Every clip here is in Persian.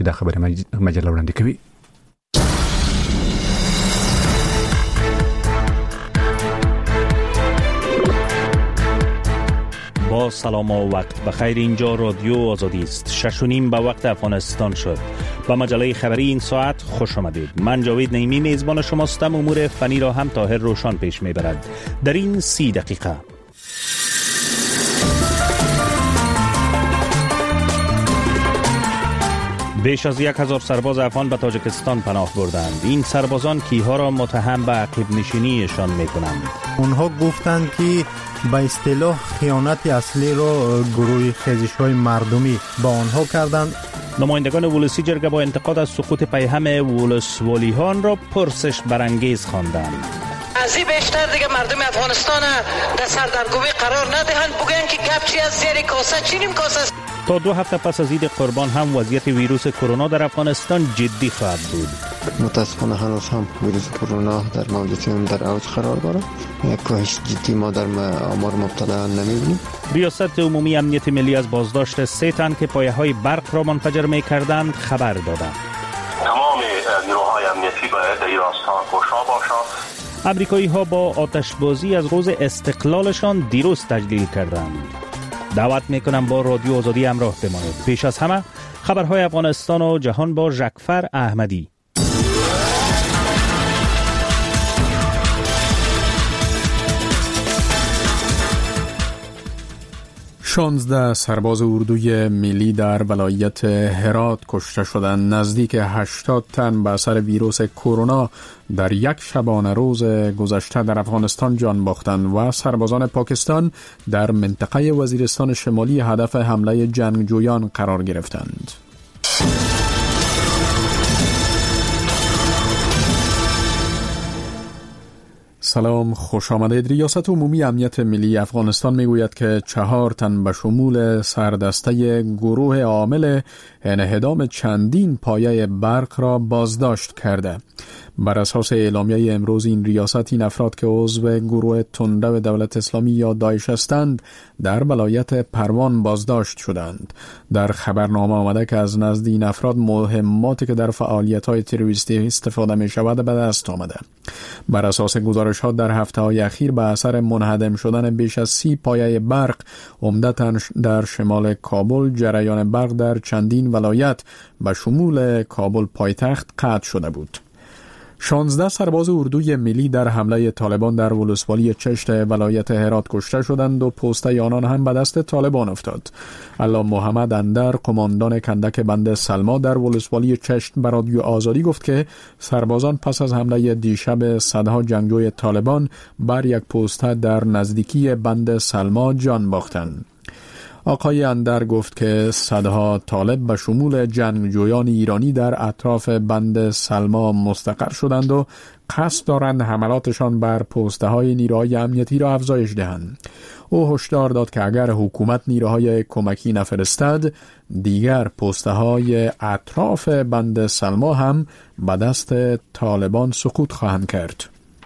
دا خبر مجله وړاندې کوي. با سلام و وقت بخیر. اینجا رادیو آزادی است. 6:30 به وقت افغانستان شد. با مجله خبری این ساعت خوش آمدید. من جاوید نعیمی میزبان شماستم. امور فنی را هم طاهر روشان پیش میبرد. در این 30 دقیقه بیش از 1000 سرباز افغان به تاجیکستان پناه بردند. این سربازان کیها را متهم به عقب نشینیشان میکنند. اونها گفتند که به اصطلاح خیانت اصلی را گروه خیزش‌های مردمی با آنها کردند. نمایندگان ولسی جرگه با انتقاد از سقوط پیهم ولسوالی‌ها را پرسش برانگیز خواندند. از این بیشتر دیگه مردم افغانستان در سردرگمی قرار ندهند، بگن که گپ چی از زیر کاسه چینیم کاسه. تا 2 هفته پس از عید قربان هم وضعیت ویروس کرونا در افغانستان جدی خواهد بود. متاسفانه هنوز هم ویروس کرونا در موجودیت در اوج قرار دارد. یک کاهش جدی ما در آمار مبتلا نمی‌بینیم. ریاست عمومی امنیت ملی از بازداشت 3 تن که پایه‌های برق را منفجر می‌کردند خبر دادند. تمام نیروهای امنیتی باید در این راستا کوشا باشند. امریکایی‌ها با آتشبازی از روز استقلالشان دیروز تجلیل کردند. دعوت میکنم با رادیو آزادی همراه بمانید. پیش از همه خبرهای افغانستان و جهان با ژکفر احمدی. 16 سرباز اردوی ملی در ولایت هرات کشته شدند. نزدیک 80 تن به اثر ویروس کرونا در یک شبانه روز گذشته در افغانستان جان باختند و سربازان پاکستان در منطقه وزیرستان شمالی هدف حمله جنگجویان قرار گرفتند. سلام، خوش آمدید. ریاست عمومی امنیت ملی افغانستان میگوید که 4 تن به شمول سردسته گروه عامل انهدام چندین پایه برق را بازداشت کرده. بر اساس اعلامیه امروز این ریاست این افراد که عضو گروه تندرو دولت اسلامی یا داعش هستند در ولایت پروان بازداشت شدند. در خبرنامه آمده که از نزد این افراد مهماتی که در فعالیت‌های تروریستی استفاده می‌شود به دست آمده. بر اساس گزارش‌ها در هفته‌های اخیر به اثر منهدم شدن بیش از 30 پایه برق عمدتاً در شمال کابل جریان برق در چندین ولایت به شمول کابل پایتخت قطع شده بود. 16 سرباز اردوی ملی در حمله طالبان در ولسوالی چشت ولایت هرات کشته شدند و پوسته آنان هم به دست طالبان افتاد. علام محمد اندر قماندان کندک بند سلما در ولسوالی چشت به رادیو آزادی گفت که سربازان پس از حمله دیشب صدها جنگجوی طالبان بر یک پوسته در نزدیکی بند سلما جان باختند. آقای اندر گفت که صدها طالب به شمول جنگجویان ایرانی در اطراف بند سلما مستقر شدند و قصد دارند حملاتشان بر پوسته های نیروهای امنیتی را افزایش دهند. او هشدار داد که اگر حکومت نیروهای کمکی نفرستد دیگر پوسته های اطراف بند سلما هم به دست طالبان سقوط خواهند کرد.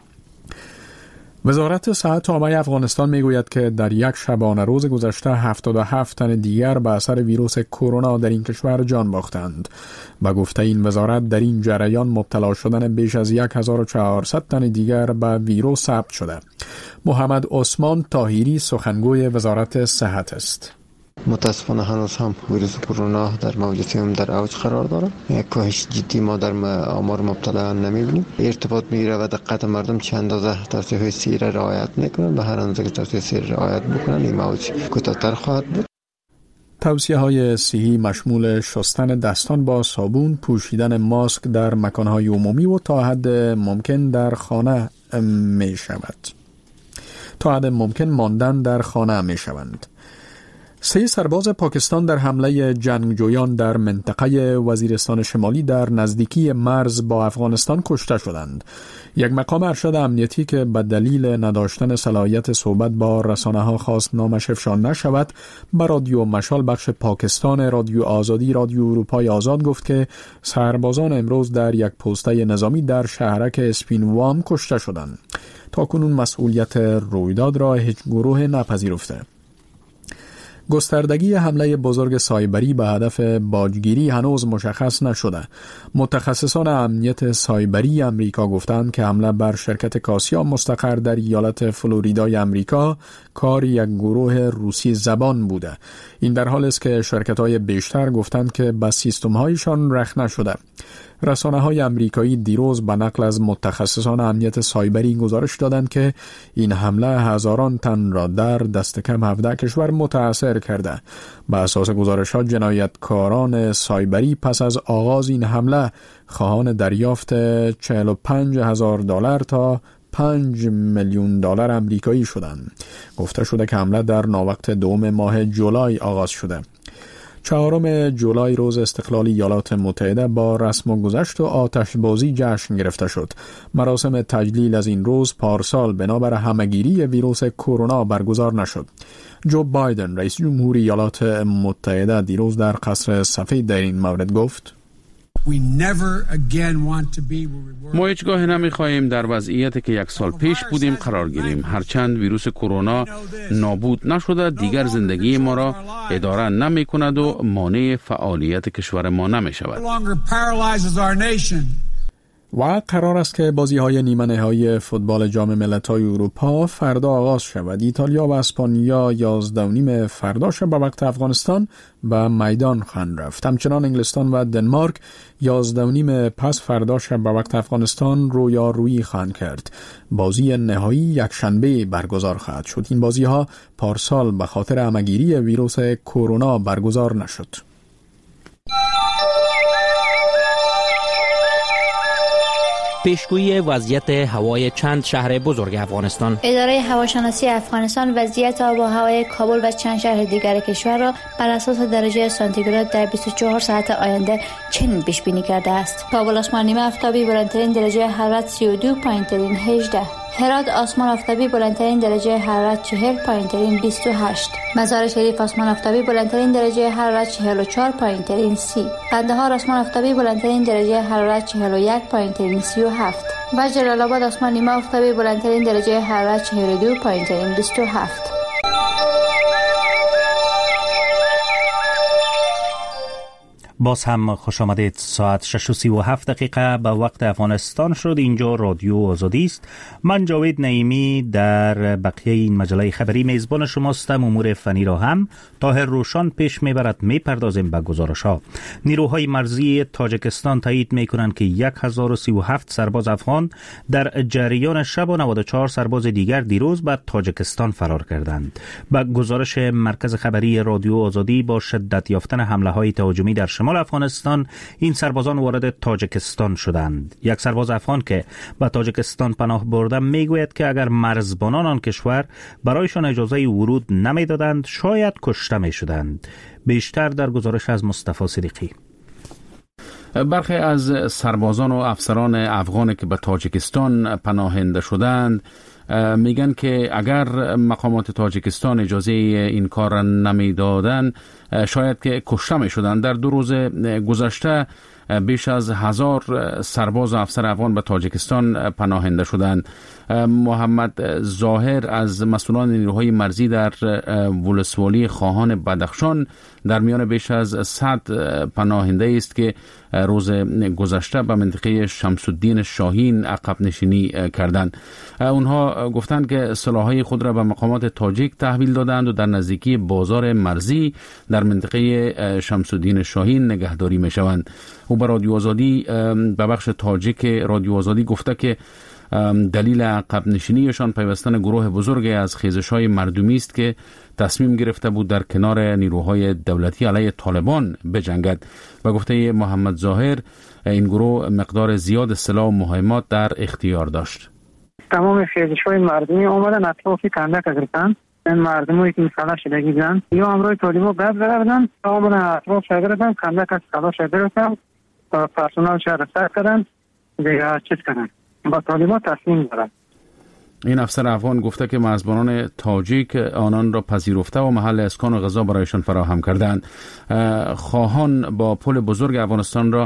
وزارت صحت عامه افغانستان میگوید که در یک شبانه روز گذشته 77 تن دیگر به اثر ویروس کرونا در این کشور جان باختند. به گفته این وزارت در این جریان مبتلا شدن بیش از 1400 تن دیگر به ویروس ثبت شده. محمد عثمان طاهری سخنگوی وزارت صحت است. متاسفانه هنوز هم ویروس کرونا در موجودیت در اوج قرار دارد. یک کاهش جدی ما در آمار مبتلا نمی‌بینیم. ارتباط میگیره و دقت مردم چند اندازه توصیه‌های سیر رعایت میکنن و هر اندازه که توصیه سیر رعایت بکنن این موج کوتاه‌تر خواهد بود. توصیه‌های صحی مشمول شستن دستان با صابون، پوشیدن ماسک در مکان‌های عمومی و تا حد ممکن در خانه می‌شود. تا حد ممکن ماندن در خانه می‌شوند. 3 سرباز پاکستان در حمله جنگجویان در منطقه وزیرستان شمالی در نزدیکی مرز با افغانستان کشته شدند. یک مقام ارشد امنیتی که به دلیل نداشتن صلاحیت صحبت با رسانه‌ها خواست نامش افشا نشود، به رادیو مشال بخش پاکستان رادیو آزادی رادیو اروپای آزاد گفت که سربازان امروز در یک پوسته نظامی در شهرک اسپینوام کشته شدند. تاکنون مسئولیت رویداد را هیچ گروه نپذیرفته. گستردگی حمله بزرگ سایبری به هدف باجگیری هنوز مشخص نشده. متخصصان امنیت سایبری امریکا گفتند که حمله بر شرکت کاسیا مستقر در ایالت فلوریدای امریکا کار یک گروه روسی زبان بوده. این در حالی است که شرکت‌های بیشتر گفتند که به سیستم‌هایشان رخ نشده. رسانه‌های امریکایی دیروز به نقل از متخصصان امنیت سایبری گزارش دادند که این حمله هزاران تن را در دست کم 17 کشور متاثر کرده. به اساس گزارش‌ها جنایتکاران سایبری پس از آغاز این حمله خواهان دریافت $45,000 تا $5 میلیون آمریکایی شدند. گفته شده که حمله در ناوقت دوم ماه جولای آغاز شده. 4 جولای روز استقلال ایالات متحده با رسم و گذشت و آتشبازی جشن گرفته شد. مراسم تجلیل از این روز پارسال بنابر همهگیری ویروس کرونا برگزار نشد. جو بایدن رئیس جمهور ایالات متحده دیروز در قصر سفید در این مورد گفت: ما هیچگاه نمی‌خواهیم در وضعیتی که 1 سال پیش بودیم قرار گیریم. هرچند ویروس کرونا نابود نشده، دیگر زندگی ما را اداره نمی‌کند و مانع فعالیت کشور ما نمی‌شود. و قرار است که بازی‌های نیمه نهایی فوتبال جام ملت‌های اروپا فردا آغاز شود. ایتالیا و اسپانیا 11:30 فردا شب به وقت افغانستان به میدان خواهند رفت. همچنان انگلستان و دنمارک 11:30 پس فردا شب به وقت افغانستان رویارویی خواهند کرد. بازی نهایی یکشنبه برگزار خواهد شد. این بازی‌ها پارسال به خاطر همهگیری ویروس کرونا برگزار نشد. پیشگویی وضعیت هوای چند شهر بزرگ افغانستان. اداره هواشناسی افغانستان وضعیت آب و هوای کابل و چند شهر دیگر کشور را بر اساس درجه سانتیگراد در 24 ساعت آینده چنین پیش بینی کرده است: کابل آسمان نیمه آفتابی بلندترین درجه حرارت 32، پایین‌ترین 18. هرات آسمان آفتابی بلندترین درجه حرارت 40، پایین‌ترین 28. مزار شریف آسمان آفتابی بلندترین درجه حرارت 44، پایین‌ترین 30. قندهار آسمان آفتابی بلندترین درجه حرارت 41، پایین‌ترین 37. و جلال آباد آسمان نیمه آفتابی بلندترین درجه حرارت 42، پایین‌ترین 27. باز هم خوش آمدید. ساعت 6:37 به وقت افغانستان شد. اینجا رادیو آزادی است. من جاوید نعیمی در بقیه این مجله خبری میزبان شماستم. امور فنی را هم طاهر روشان پیش میبرد. میپردازیم به گزارش ها. نیروهای مرزی تاجیکستان تایید میکنند که 1037 سرباز افغان در جریان شب و 94 سرباز دیگر دیروز به تاجیکستان فرار کردند. به گزارش مرکز خبری رادیو آزادی، با شدت یافتن حمله های تهاجمی در شمال افغانستان این سربازان وارد تاجیکستان شدند. یک سرباز افغان که به تاجیکستان پناه برده میگوید که اگر مرزبانان آن کشور برایشان اجازه ورود نمیدادند شاید کشته میشدند. بیشتر در گزارش از مصطفی صدیقی. برخی از سربازان و افسران افغان که به تاجیکستان پناهنده شدند میگن که اگر مقامات تاجیکستان اجازه این کار را نمیدادند شاید که کشته میشدند. در 2 روز گذشته بیش از 1000 سرباز و افسر افغان به تاجیکستان پناهنده شدند. محمد ظاهر از مسئولان نیروهای مرزی در ولسوالی خواهان بدخشان در میان بیش از 100 پناهنده است که روز گذشته به منطقه شمس الدین شاهین عقب نشینی کردند. اونها گفتند که سلاح‌های خود را به مقامات تاجیک تحویل دادند و در نزدیکی بازار مرزی در منطقه شمس الدین شاهین نگهداری می‌شوند. او به رادیو آزادی به بخش تاجیک رادیو آزادی گفته که دلیل عقب نشینیشان پیوستن گروه بزرگی از خیزش‌های مردمی است که تصمیم گرفته بود در کنار نیروهای دولتی علیه طالبان بجنگد. و گفته محمد ظاهر این گروه مقدار زیاد سلاح و مهمات در اختیار داشت. تمام خیزش‌های مردمی آمدن اطراف کندک گرفتن. این مردمی که مسئله شدگی بودن یا امروی طالبان گرد بردن آمدن اطراف گرفتن کندک از کلاش گرفتن و پرسونال شهر سر کردن دیگه چیز کردن با طالبان تصمیم دارن. این افسر افغان گفته که مرزبانان تاجیک آنان را پذیرفته و محل اسکان و غذا برایشان فراهم کردند. خواهان با پل بزرگ افغانستان را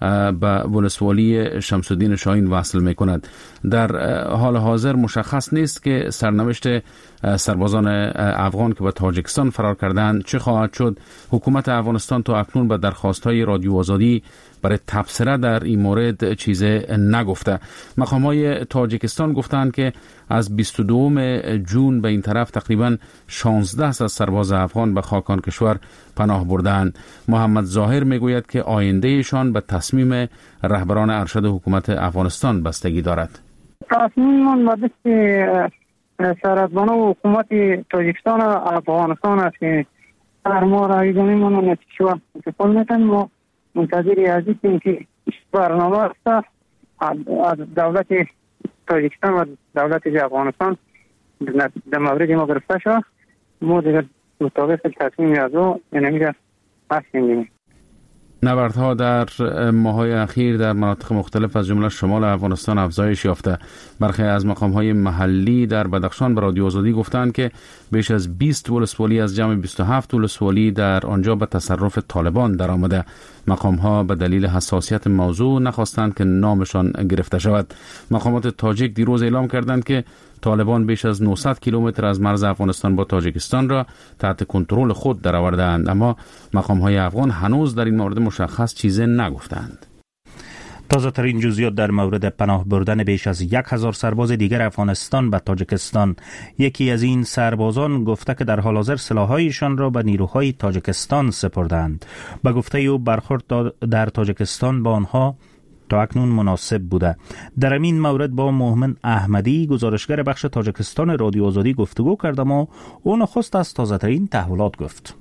به ولسوالی شمس الدین شاهین وصل می کند. در حال حاضر مشخص نیست که سرنوشت سربازان افغان که به تاجیکستان فرار کردند چه خواهد شد. حکومت افغانستان تا اکنون به درخواست‌های رادیو آزادی برای تبصره در این مورد چیزی نگفته. مقام‌های تاجیکستان گفتند که از 22 جون به این طرف تقریباً 16 از سرباز افغان به خاکان کشور پناه بردند. محمد ظاهر میگوید که آیندهشان به تصمیم رهبران ارشد حکومت افغانستان بستگی دارد. تصمیم من به دست سربازان و حکومت تاجیکستان و افغانستان است که در ما رای دادن ما نتیجه انتقال میتن. ما منتظر هستیم که برنامه است از دولت تاجیکستان و دولت افغانستان در مورد ما گرفته شد. ما دیگر مطابق تصمیم از او نمیده هستیم. نبردها در ماه‌های اخیر در مناطق مختلف از جمله شمال افغانستان افزایش یافته. برخی از مقام‌های محلی در بدخشان به رادیو آزادی گفتند که بیش از 20 ولسوالی از جمع 27 ولسوالی در آنجا به تصرف طالبان درآمده. مقام‌ها به دلیل حساسیت موضوع نخواستند که نامشان گرفته شود. مقامات تاجیک دیروز اعلام کردند که طالبان بیش از 900 کیلومتر از مرز افغانستان با تاجیکستان را تحت کنترل خود درآورده‌اند، اما مقام‌های افغان هنوز در این مورد مشخص چیزی نگفتند. تازه ترین جزئیات در مورد پناه بردن بیش از 1000 سرباز دیگر افغانستان به تاجیکستان. یکی از این سربازان گفته که در حال حاضر سلاح‌هایشان را به نیروهای تاجیکستان سپردند. به گفته او برخورد در تاجیکستان با آنها تا اکنون مناسب بوده. در این مورد با مومن احمدی گزارشگر بخش تاجیکستان رادیو آزادی گفتگو کردم و او نخست از تازه ترین تحولات گفت.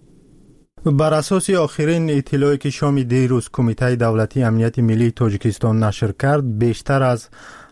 بر اساس آخرین اطلاعی که شام دیروز کمیته دولتی امنیت ملی تاجیکستان نشر کرد، بیشتر از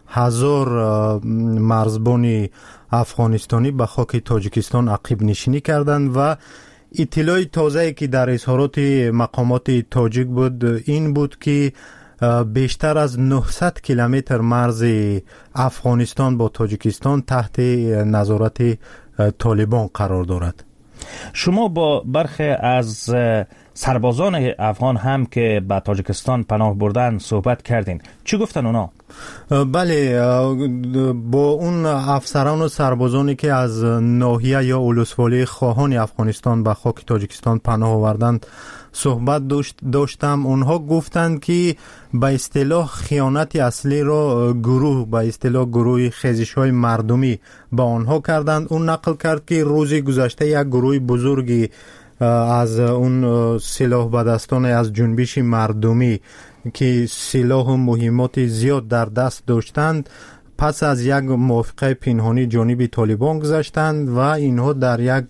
1000 مرزبان افغانستانی به خاک تاجیکستان عقب نشینی کردند و اطلاع تازه‌ای که در اظهارات مقامات تاجیک بود این بود که بیشتر از 900 کیلومتر مرز افغانستان با تاجیکستان تحت نظارت طالبان قرار دارد. شما با برخی از سربازان افغان هم که به تاجیکستان پناه بردن صحبت کردین. چی گفتن اونا؟ بله، با اون افسران و سربازانی که از ناحیه یا ولسوالی خواهان افغانستان به خاک تاجیکستان پناه آوردند صحبت داشتم. اونها گفتند که به اصطلاح خیانت اصلی را به اصطلاح گروه خیزش‌های مردمی با آنها کردند. اون نقل کرد که روز گذشته یک گروه بزرگی از اون سلاح بدستان از جنبش مردمی که سلاح و مهمات زیاد در دست داشتند پس از یک موافقه پنهانی جانب طالبان گذاشتند و اینها در یک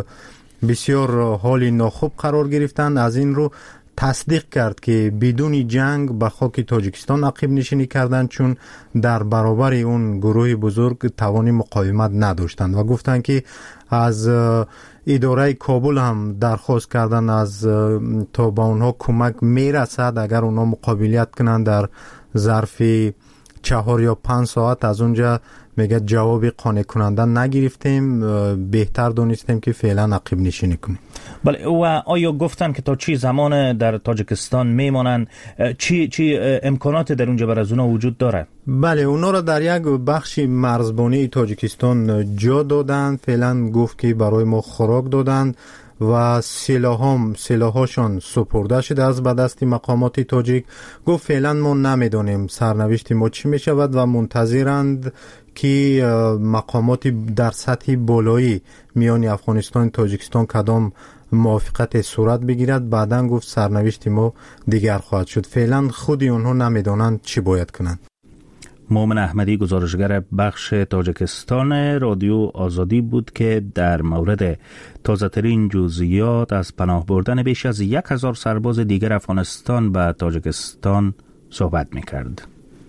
بسیار حال ناخوب قرار گرفتند. از این رو تصدیق کرد که بدون جنگ به خاک تاجیکستان عقب نشینی کردند چون در برابر اون گروه بزرگ توان مقاومت نداشتند و گفتند که از اداره کابل هم درخواست کردن از تا به اونها کمک میرسد اگر اونها مقابلیت کنند در ظرف 4 یا 5 ساعت. از اونجا میگه جواب قانع کننده نگرفتیم، بهتر دونستیم که فعلا عقب نشینی کنیم. بله، و آیا گفتن که تا چی زمان در تاجیکستان میمانند؟ چی امکانات در اونجا برای اونا وجود داره؟ بله، اونا را در یک بخش مرزبانی تاجیکستان جا دادند. فعلا گفت که برای ما خوراک دادند و سلاحاشان سپرده شده از به دست مقامات تاجیک. گفت فعلا ما نمیدانیم سرنوشت ما چی می شود و منتظرند که مقامات در سطح بالایی میان افغانستان و تاجیکستان کدام موافقت صورت بگیرد. بعداً گفت سرنوشت ما دیگر خواهد شد. فعلا خودی اونها نمیدانند چی باید کنند. مومن احمدی گزارشگر بخش تاجیکستان رادیو آزادی بود که در مورد تازه ترین جزئیات از پناه بردن بیش از 1000 سرباز دیگر افغانستان به تاجیکستان صحبت می‌کرد.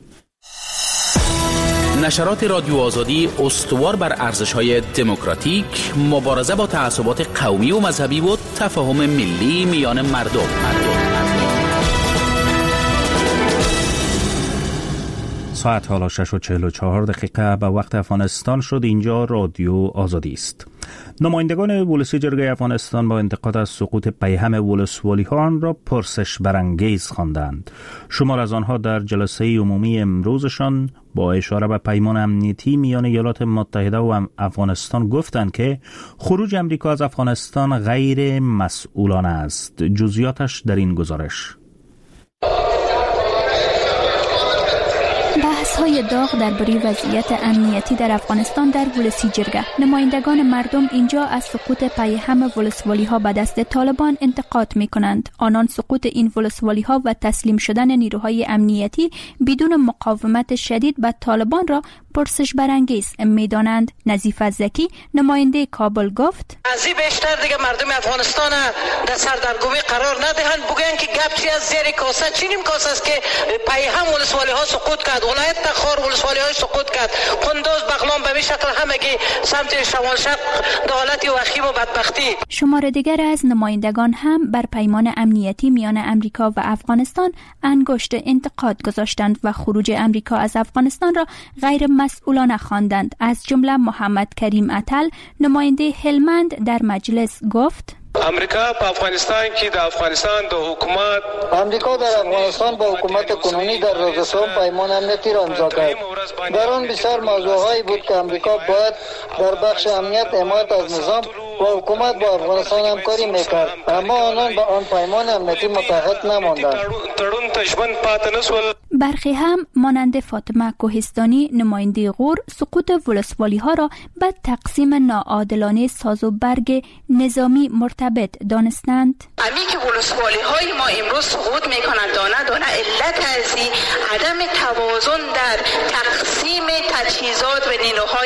نشرات رادیو آزادی استوار بر ارزش‌های دموکراتیک، مبارزه با تعصبات قومی و مذهبی و تفاهم ملی میان مردم. ساعت حالا 6:44 به وقت افغانستان شد. اینجا رادیو آزادی است. نمایندگان ولسی جرگه افغانستان با انتقاد از سقوط پیهم ولسوالی ها آن را پرسش برانگیز خواندند. شمار از آنها در جلسه عمومی امروزشان با اشاره به پیمان امنیتی میان ایالات متحده و افغانستان گفتند که خروج امریکا از افغانستان غیر مسئولانه است. جزئیاتش در این گزارش. بحث‌های داغ درباره وضعیت امنیتی در افغانستان در ولسی جرگه. نمایندگان مردم اینجا از سقوط پیهم ولسوالی‌ها به دست طالبان انتقاد می‌کنند. آنان سقوط این ولسوالی‌ها و تسلیم شدن نیروهای امنیتی بدون مقاومت شدید به طالبان را پرسش برانگیز می‌دانند. نظیف زکی نماینده کابل گفت: از این بیشتر دیگه مردم افغانستان در سردرگمی قرار ندهند. بگن که گپ چی از زیر کاسه چینیم کاسه است که پیهم ولسوالی‌ها سقوط کرد، ولایت تخار ولسوالی‌های سقوط کرد، قندوز بغلان به این شکل همگی سمت شمال شرق دولت وخیم و بدبختی. شمار دیگر از نمایندگان هم بر پیمان امنیتی میان امریکا و افغانستان انگشت انتقاد گذاشتند و خروج امریکا از افغانستان را غیر مسئولانه خواندند. از جمله محمد کریم اتل نماینده هلمند در مجلس گفت: امریکا په افغانستان کې د افغانستان د حکومت امریکا در افغانستان با حکومت کنونی در رسوم پیمان امنیتی را امضا کرد. در آن بسیار موضوعهایی بود که امریکا باید در بخش امنیت حمایت از نظام و حکومت با افغانستان همکاری میکرد، اما آنان با آن پیمان امنیتی متحد نماندند. برخی هم مانند فاطمه کوهستانی نماینده غور سقوط ولسوالی ها را به تقسیم ناعادلانه ساز و برگ نظامی مرتبط دانستند. امی که ولسوالی های ما امروز سقوط میکنند دانه دانه علت از عدم توازن در تقسیم تجهیزات و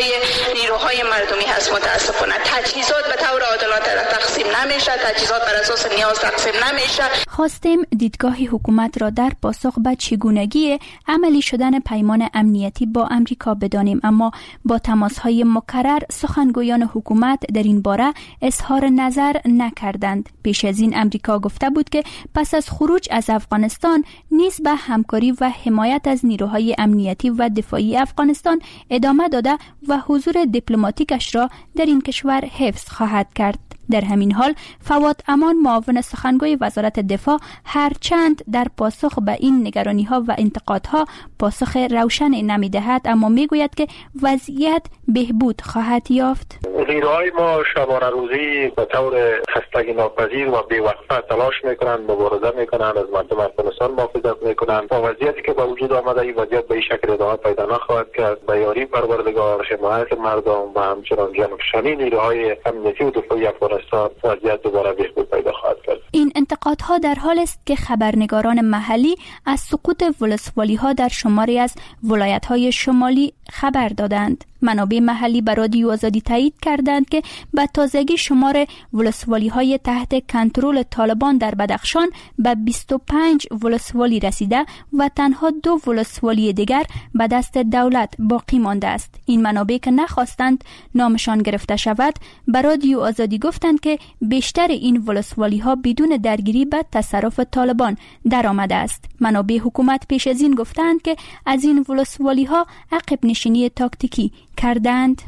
نیروهای مردمی هست. متاسفانه تجهیزات به طور عادلانه تقسیم نمیشه، تجهیزات بر اساس نیاز تقسیم نمیشه. خواستیم دیدگاه حکومت را در پاسخ به چگونگی عملی شدن پیمان امنیتی با امریکا بدانیم، اما با تماس‌های مکرر سخنگویان حکومت در این باره اظهار نظر نکردند. پیش از این امریکا گفته بود که پس از خروج از افغانستان نیز به همکاری و حمایت از نیروهای امنیتی و دفاعی افغانستان ادامه داده و حضور دیپلماتیکش را در این کشور حفظ خواهد کرد. در همین حال فواد امان معاون سخنگوی وزارت دفاع هرچند در پاسخ به این نگرانی‌ها و انتقادها پاسخ روشن نمی‌دهد، اما می‌گوید که وضعیت بهبود خواهد یافت. نیروهای ما شبانه روزی به طور خستگی ناپذیر و بی‌وقفه تلاش می‌کنند، مبارزه می‌کنند، از مردم افغانستان محافظت می‌کنند. با وضعیتی که به وجود آمده این وضعیت به این شکل ادامه پیدا نخواهد کرد. به یاری پروردگار، حمایت مردم و همچنان جانفشانی نیروهای امنیتی و دفاعی افغانستان وضعیت دوباره بهبود پیدا خواهد کرد. این انتقادها در حال است که خبرنگاران محلی از سقوط ولسوالی‌ها در شماری از ولایت‌های شمالی خبر دادند. منابع محلی به رادیو آزادی تایید کردند که به تازگی شمار ولسوالی‌های تحت کنترل طالبان در بدخشان به 25 ولسوالی رسیده و تنها 2 ولسوالی دیگر به دست دولت باقی مانده است. این منابع که نخواستند نامشان گرفته شود به رادیو آزادی گفتند که بیشتر این ولسوالی‌ها بدون درگیری به تصرف طالبان درآمده است. منابع حکومت پیش از این گفتند که از این ولسوالی‌ها عقب نشینی تاکتیکی کردند.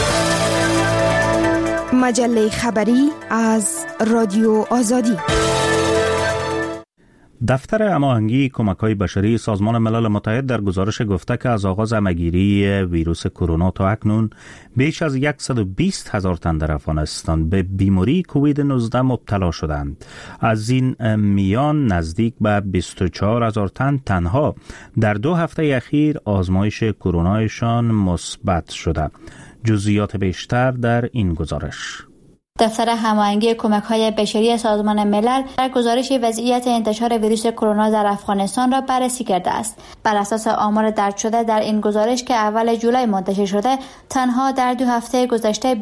مجله خبری از رادیو آزادی. دفتر هماهنگی کمک‌های بشری سازمان ملل متحد در گزارش گفته که از آغاز همه‌گیری ویروس کرونا تا اکنون بیش از 120,000 تن در افغانستان به بیماری کووید 19 مبتلا شدند. از این میان نزدیک به 24,000 تن تنها در 2 هفته اخیر آزمایش کرونایشان مثبت شده. جزئیات بیشتر در این گزارش. دفتر هماهنگی کمک‌های بشری سازمان ملل در گزارش وضعیت انتشار ویروس کرونا در افغانستان را بررسی کرده است. بر اساس آمار درج شده در این گزارش که اول جولای منتشر شده، تنها در 2 هفته گذشته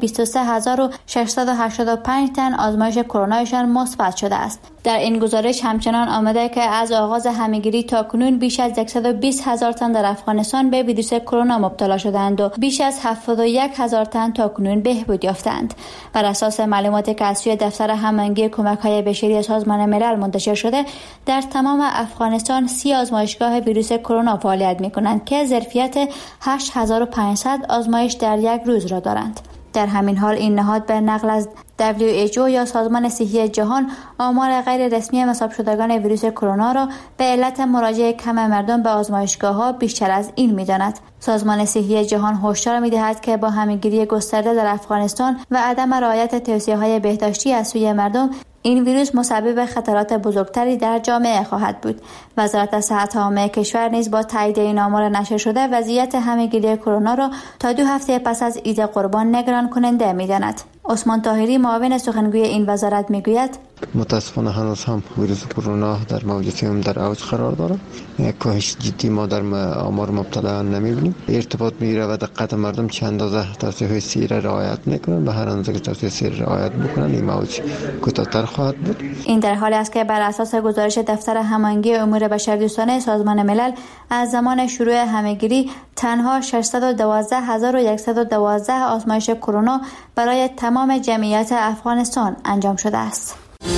23,685 تن آزمایش کرونایشان مثبت شده است. در این گزارش همچنان آمده که از آغاز همه‌گیری تا کنون بیش از 120,000 تن در افغانستان به ویروس کرونا مبتلا شدند و بیش از 71,000 تن تا کنون بهبود یافتند. بر اساس معلوماتی که از سوی دفتر هماهنگی کمک‌های بشری سازمان ملل منتشر شده، در تمام افغانستان 30 آزمایشگاه ویروس کرونا فعالیت می‌کنند که ظرفیت 8,500 آزمایش در یک روز را دارند. در همین حال این نهاد به نقل از WHO یا سازمان صحی جهان آمار غیر رسمی مصاب شدگان ویروس کرونا را به علت مراجعه کم مردم به آزمایشگاه‌ها بیشتر از این می‌داند. سازمان صحی جهان هشدار می‌دهد که با همه‌گیری گسترده در افغانستان و عدم رعایت توصیه‌های بهداشتی از سوی مردم این ویروس مسبب خطرات بزرگتری در جامعه خواهد بود. وزارت صحت عامه کشور نیز با تایید این آمار نشر شده وضعیت همه‌گیری کرونا را تا 2 هفته پس از عید قربان نگران کننده می‌داند. عثمان طاهری معاون سخنگوی این وزارت میگوید متاسفانه هنوز هم ویروس کرونا در موجودیت در اوج قرار دارد. یک کاهش جدی ما در آمار مبتلایان نمیبینیم. ارتباط میگیره و دقت مردم چند اندازه توصیه‌های سیر رعایت میکنن و هر اندازه که توصیه سیر رعایت بکنن این موج کوتاه‌تر خواهد بود. این در حالی است که بر اساس گزارش دفتر هماهنگی امور بشردوستانه سازمان ملل از زمان شروع همه‌گیری تنها 612,112 آزمایش کرونا برای تمام جمعیت افغانستان انجام شده است.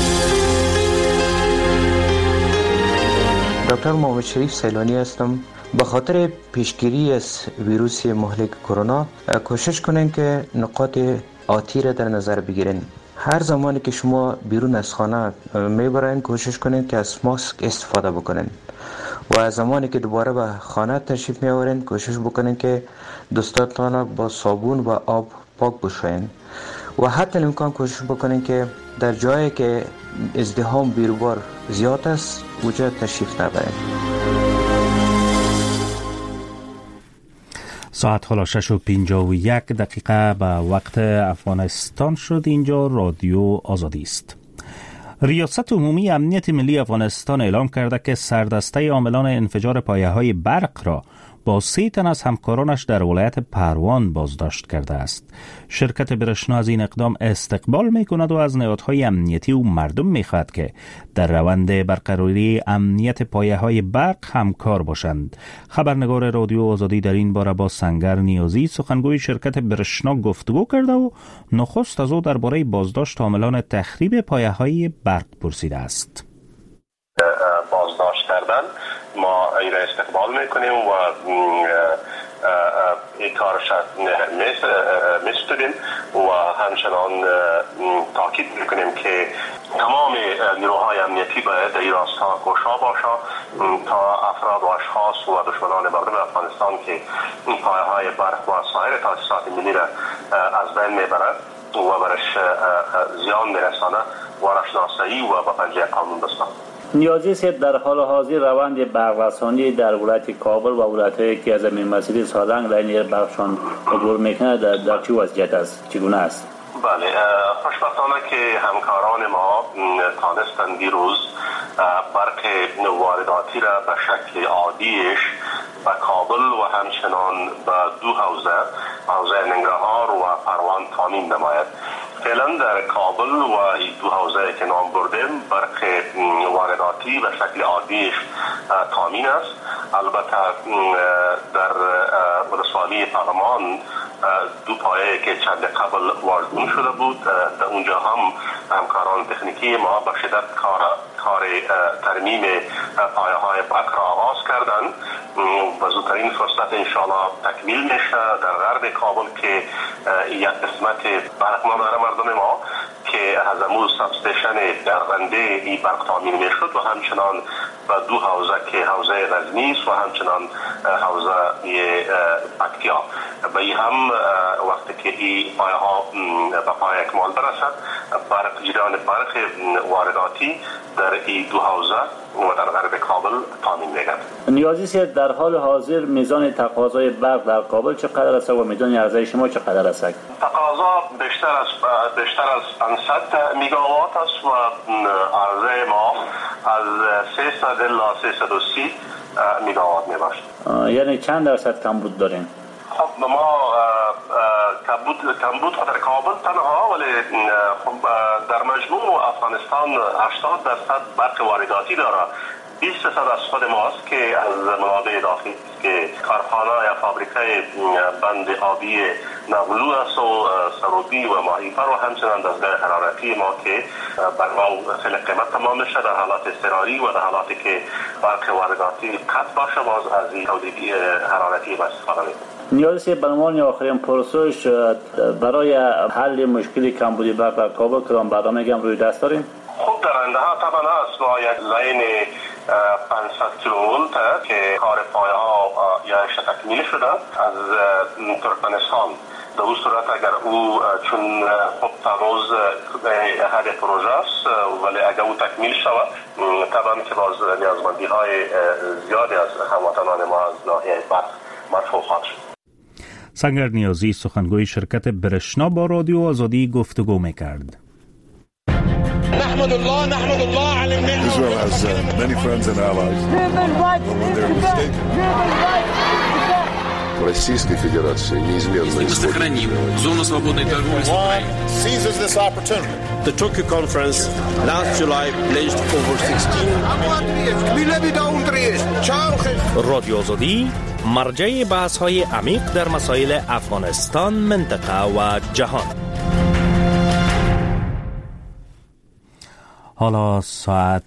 دکتر محمد شریف سیلانی هستم. به خاطر پیشگیری از ویروس مهلک کرونا کوشش کنین که نقاط آتی را در نظر بگیرین. هر زمانی که شما بیرون از خانه میبرین کوشش کنین که از ماسک استفاده بکنین و زمانی که دوباره به خانه تشریف میآورین کوشش بکنین که دستاتان با صابون و آب پاک بشوین و حتی امکان کوشش بکنین که در جایی که ازدحام بیروبار زیاد است اونجا تشریف نبرین. ساعت حالا 6:51 به وقت افغانستان شد. اینجا رادیو آزادی است. ریاست عمومی امنیت ملی افغانستان اعلام کرده که سردسته عاملان انفجار پایه‌های برق را با 3 تن از همکارانش در ولایت پروان بازداشت کرده است. شرکت برشنا از این اقدام استقبال می‌کند و از نهادهای امنیتی و مردم می‌خواهد که در روند برقراری امنیت پایه‌های برق همکار باشند. خبرنگار رادیو آزادی در این باره با سنگر نیازی سخنگوی شرکت برشنا گفتگو کرده و نخست از او درباره بازداشت عاملان تخریب پایه‌های برق پرسیده است. بازداشت کردن ما این را استقبال میکنیم و این کارش میستدیم و همچنان تاکید میکنیم که تمام نیروهای امنیتی باید در این راستا کوشا باشه تا افراد و اشخاص و دشمنان مردم افغانستان که این پایه‌های برق و سایر تاسیسات ملی را از بین میبرند و برش زیان میرسانه و را شناسایی و به پنجه قانون بستند. نیازی است در حال حاضر روند برق‌رسانی در ولایت کابل و ولایت‌هایی که از این مسئله سالنگ لاین برقشان عبور میکنه در چه وضعیت است؟ چگونه است؟ بله، خوشبختانه که همکاران ما تانستند دیروز برق وارداتی را به شکل عادیش به کابل و همچنان به 2 حوزه ننگرهار و پروان تامین نماید. فعلا در کابل و 2 حوزه که نام بردیم برق وارداتی به شکل عادیش تامین است. البته در ولسوالی پغمان 2 پایه که چند قبل واردون شده بود در اونجا هم همکاران تکنیکی ما به شدت کار ترمیم پایه های برق را آغاز کردند و زودترین فرصت انشاءالله تکمیل میشه در غرب کابل که یک قسمت برق ما داره مردم ما که از امروز سبستیشن درغنده این برق تامین میشد و همچنان به 2 حوزه که حوزه غزنی و همچنان حوزه پکتیا به این هم وقتی که این پایه ها به پای اکمال برسد برق جریان برق وارداتی در این 2 حوزه و در غرب کابل تامین میگرد. نیازی است در حال حاضر میزان تقاضای برق در کابل چقدر است و میزان عرضه شما چقدر است؟ تقاضا بیشتر از 500 میگاوات است و عرضه ما از 300 الی 330 میگاوات میباشد. یعنی چند درصد کمبود داریم؟ خب ما کمبود در کابل تنها ولی در مجموع افغانستان 80% برق وارداتی داره. 20% از خود ماست که از منابع داخلی که کارخانه یا فابریکه بند آبی نغلو است و سروبی و ماهیپر و همچنان دستگاه حرارتی ما که بر ما خیلی قیمت تمام میشه در حالات اضطراری و در حالاتی که برق وارداتی قطع باشه باز از این تولیدی حرارتی ما استفاده میکنیم. نیاز به عنوان آخرین پرسش برای حل مشکل کمبودی برق در کابل کدام برنامه هم روی دست داریم؟ خوب در آینده ها طبعا است ما یک لاین 500 کیلوولت که کار پایه ها یعنی تکمیل شده از ترکمنستان. در اون صورت اگر او چون خب تماز هر پروژه است ولی اگر او تکمیل شود طبعا که باز نیازمندی های زیادی از هموطنان ما از ناحیه برق مرفوع خواهد شد. سنگر نیازی سخنگوی شرکت برشنا با رادیو آزادی گفتگو میکرد. نحمد الله على النعمة. Israel has many friends and allies. When they're mistaken. Российской Федерации неизменно сохраним зону свободной торговли с Украиной. Seizes this opportunity. The Tokyo conference last July pledged over 16. رادیو آزادی مرجع بحث‌های عمیق در مسائل افغانستان، منطقه و جهان. حالا ساعت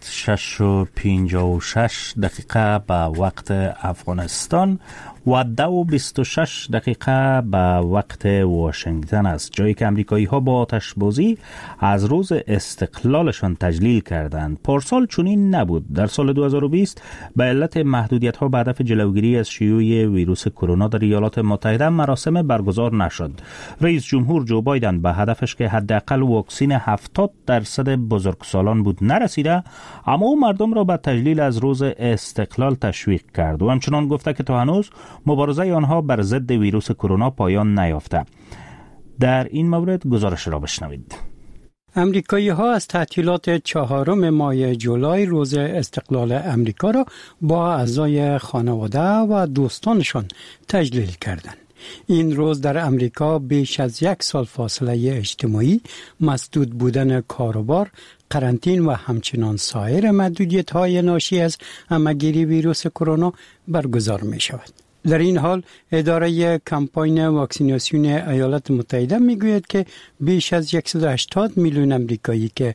6:56 به وقت افغانستان و 2:26 به وقت واشنگتن است، جایی که امریکایی ها با آتش‌بازی از روز استقلالشان تجلیل کردند. پارسال چنین نبود. در سال 2020 به علت محدودیت ها به هدف جلوگیری از شیوع ویروس کرونا در ایالات متحده مراسم برگزار نشد. رئیس جمهور جو بایدن به هدفش که حداقل واکسین 70% بزرگسالان بود نرسیده، اما او مردم را به تجلیل از روز استقلال تشویق کرد و همچنان گفته که تا هنوز مبارزه آنها بر ضد ویروس کرونا پایان نیافته. در این مورد گزارش را بشنوید. امریکایی ها از تعطیلات 4 ماه جولای روز استقلال امریکا را با اعضای خانواده و دوستانشان تجلیل کردند. این روز در امریکا بیش از 1 سال فاصله اجتماعی، مسدود بودن کاروبار، قرنطین و همچنان سایر محدودیت‌های ناشی از همه‌گیری ویروس کرونا برگزار می شود. در این حال اداره کمپاین واکسیناسیون ایالات متحده میگوید که بیش از 180 میلیون امریکایی که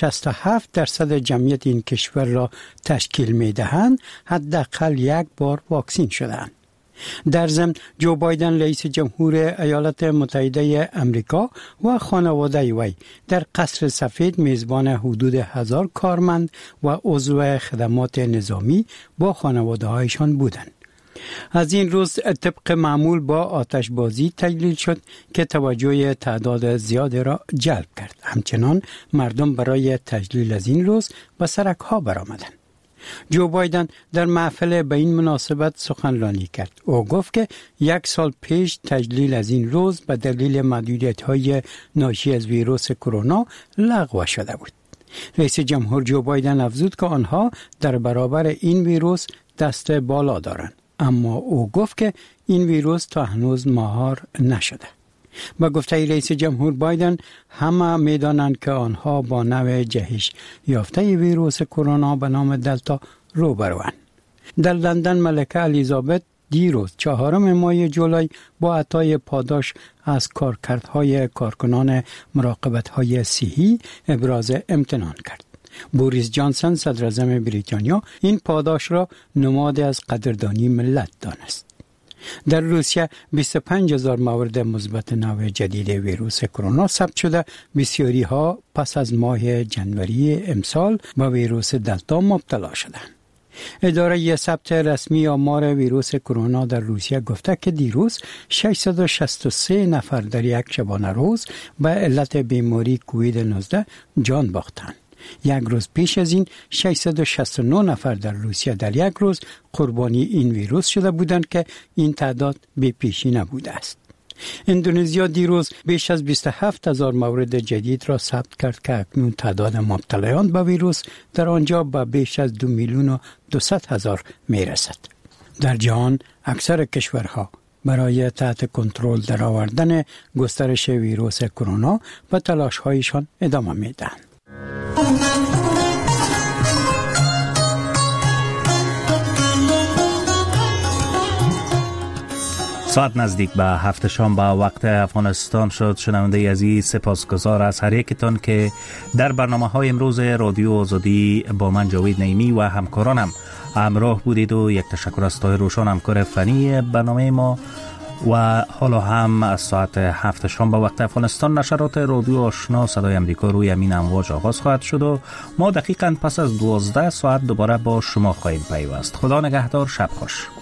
67% جمعیت این کشور را تشکیل میدهند حداقل یک بار واکسین شدند. در ضمن جو بایدن رئیس جمهور ایالات متحده امریکا و خانواده وی در قصر سفید میزبان حدود 1000 کارمند و عضو خدمات نظامی با خانواده هایشان بودند. از این روز طبق معمول با آتشبازی تجلیل شد که توجه تعداد زیادی را جلب کرد. همچنان مردم برای تجلیل از این روز به سرک ها برآمدند. جو بایدن در محفل به این مناسبت سخنرانی کرد. او گفت که 1 سال پیش تجلیل از این روز به دلیل محدودیت‌های ناشی از ویروس کرونا لغو شده بود. رئیس جمهور جو بایدن افزود که آنها در برابر این ویروس دست بالا دارند، اما او گفت که این ویروس تا هنوز مهار نشده. با گفته رئیس جمهور بایدن، همه میدانند که آنها با نوع جهش یافته ویروس کرونا به نام دلتا روبروند. در لندن ملکه الیزابت دیروز 4 ماه جولای با عطای پاداش از کارکردهای کارکنان مراقبت‌های صحی ابراز امتنان کرد. بوریس جانسن صدر اعظم بریتانیا این پاداش را نماد از قدردانی ملت دانست. در روسیه 25,000 مورد مثبت نوع جدید ویروس کرونا ثبت شده. بسیاری ها پس از ماه جنوری امسال با ویروس دلتا مبتلا شدند. اداره ثبت رسمی آمار ویروس کرونا در روسیه گفته که دیروز 663 نفر در یک شبانه روز به علت بیماری کووید 19 جان باختند. 1 روز پیش از این 669 نفر در روسیه در 1 روز قربانی این ویروس شده بودند که این تعداد بی پیشی نبوده است. اندونزیا دیروز بیش از 27,000 مورد جدید را ثبت کرد که اکنون تعداد مبتلایان به ویروس در آنجا به بیش از 2,200,000 می رسد. در جهان اکثر کشورها برای تحت کنترل درآوردن گسترش ویروس کرونا و تلاش‌هایشان ادامه می دهند. ساعت نزدیک به 7 شام به وقت افغانستان شد. شنونده عزیز، سپاسگزار از هر یکتان که در برنامه‌های امروز رادیو آزادی با من جاوید نعیمی و همکارانم همراه بودید و یک تشکر از طاهر روشان همکار فنی برنامه ما. و حالا هم از ساعت 7 شام به وقت افغانستان نشرات رادیو آشنا صدای امریکا روی امین امواج آغاز خواهد شد و ما دقیقاً پس از 12 ساعت دوباره با شما خواهیم پیوست. خدا نگهدار، شب خوش.